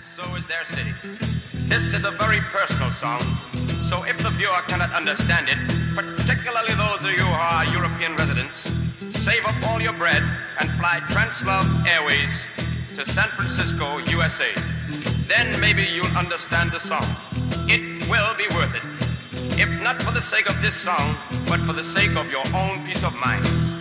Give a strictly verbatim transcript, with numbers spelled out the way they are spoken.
so is their city. This is a very personal song, so if the viewer cannot understand it, particularly those of you who are European residents, save up all your bread and fly Translove Airways to San Francisco, U S A. Then maybe you'll understand the song. It will be worth it. If not for the sake of this song, but for the sake of your own peace of mind.